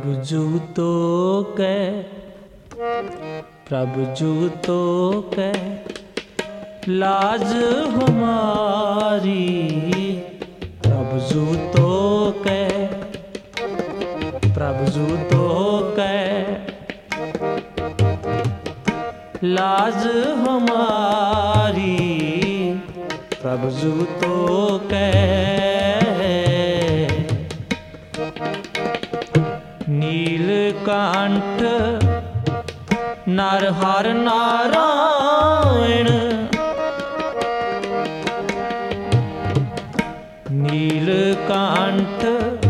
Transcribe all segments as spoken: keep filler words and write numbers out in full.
प्रभु जूतो कै प्रभु जूतो कै लाज हमारी, प्रभु जूतो कै प्रभु जूतो कै लाज हमारी, प्रभु जूतो कै नीलकंठ नरहर नारायण, नीलकंठ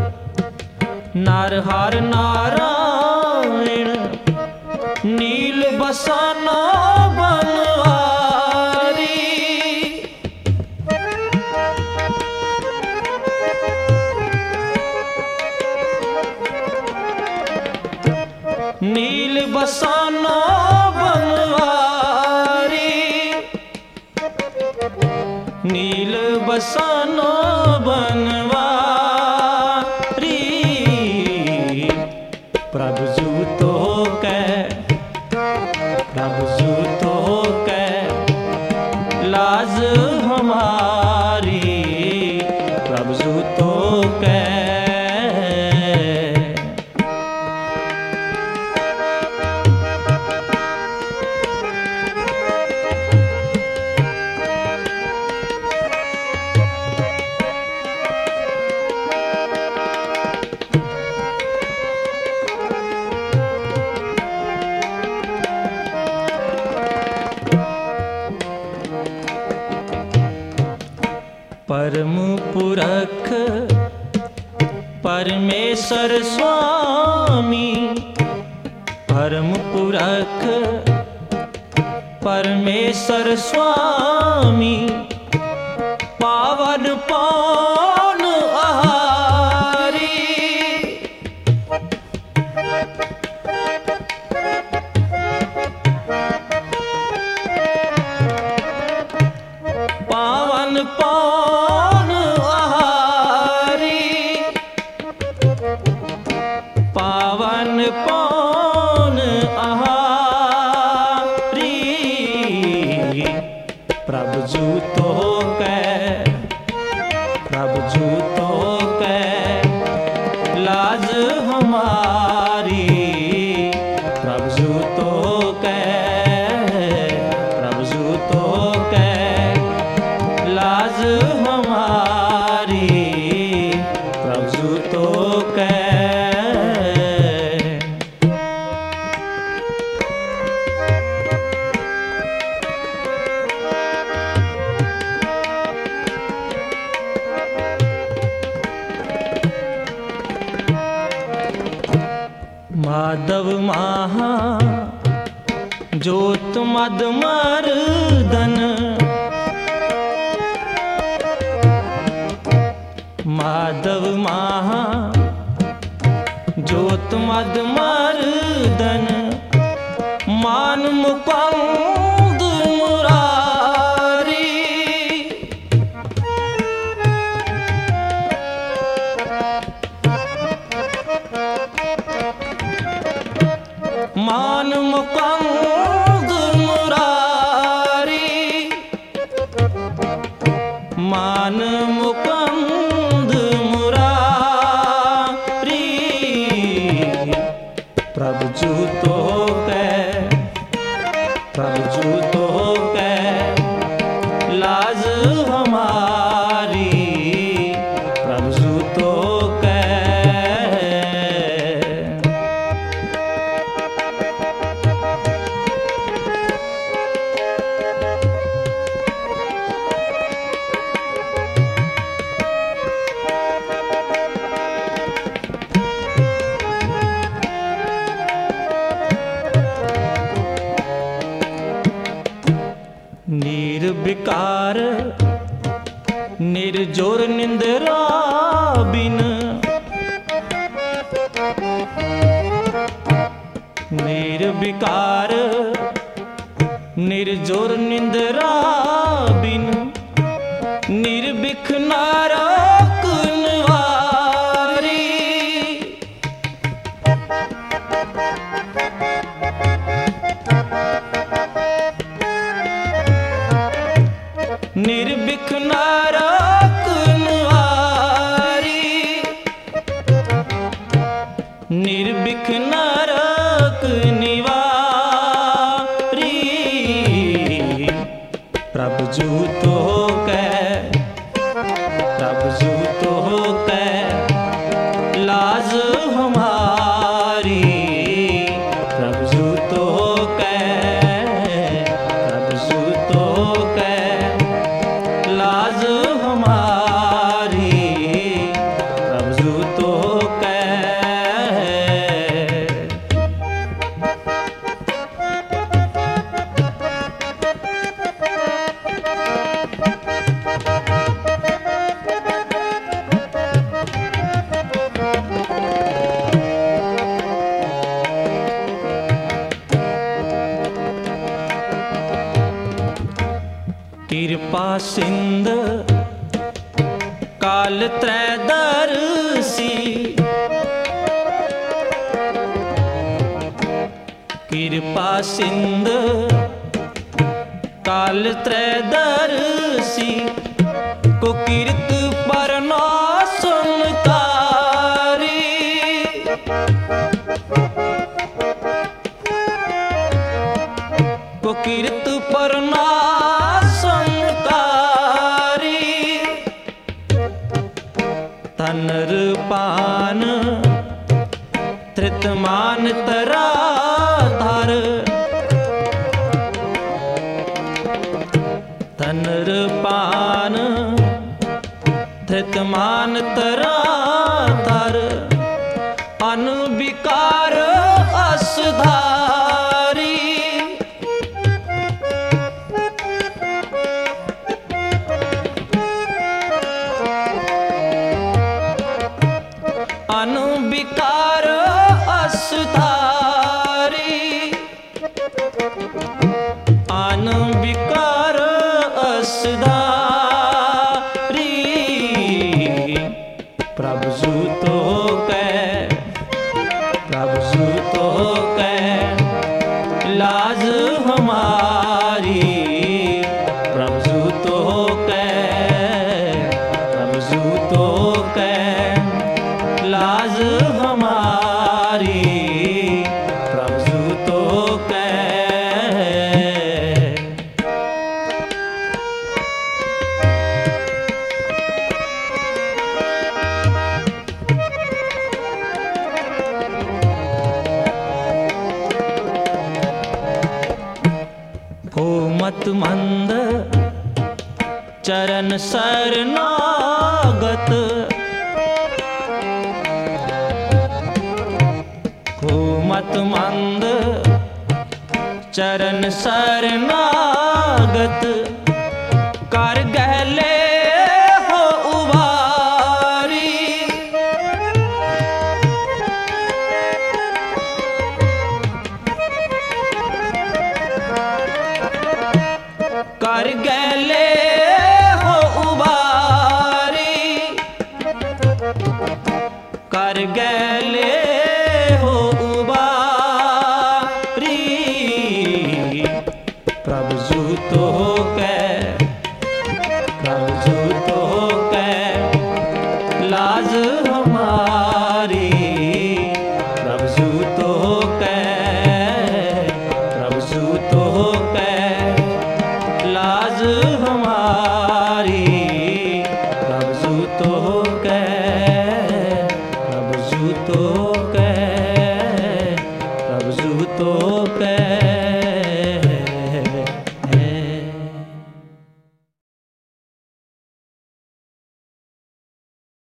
नरहर नारायण, नील बसाना बनवारी, नील बसाना बनवारी, नील बसाना बनवारी, प्रभु जूतो कै प्रभु जूतो कै लाज हमारी, प्रभु जूतो कै परम पुरख परमेश्वर स्वामी, परम पुरख परमेश्वर स्वामी, पावन पान आहारी, पावन पान पावन पान आहारी, प्रभु जूतो कै प्रभु जूतो कै लाज हमारी, प्रभु जूतो कै प्रभु जूतो कै लाज हमारी, प्रभु जूतो कै माधव महा ज्योत मद मर्दन, माधव महा ज्योत मद मर्दन, मान मुकुंद मुरारी, मान मुकुंद मुरारी, मान मुकुंद मुरारी, प्रभु जूतो कै प्रभु जूतो कै लाज हमारी, प्रभु जूतो कै निर्विकार निर्जोर निंद्रा बिन, निर्विकार निर्जोर निंद्रा बिन, निर्विख नारक निवारी, निर्बिख नरक निवारी। प्रभु जू तो कै प्रभु जू तो कै लाज हमारी। प्रभु जू तो कै प्रभु जू तो कै लाज हमारी। प्रभु जू तो कै कृपा सिंध काल त्रैदर्शी। कृपा सिंध काल त्रैदर्शी को कीर्त परनाशनकारी। को कीर्त परनाशनकारी। तनर पान धृतमान तरा धर। तनर पान धृतमान तरा धर। अनविकार असधारी। अनविकार असधारी। अनविकार असधारी। प्रभु जू तो कै प्रभु जू तो कै लाज हमारी। प्रभु जू तो कै प्रभु जू तो कै लाज हमारी। प्रभु जू तो कै हो मत मंद चरण शरणागत। हो मत मंद चरण शरणागत। कर गहले हो उबारी। कर गहले हो उबारी। कर गहले हो उबारी। प्रभु जू तो कै प्रभु जू तो कै लाज हमारी। प्रभु जू तो कै प्रभु जू तो कै लाज हमारी। प्रभु जू तो कै प्रभु जू तो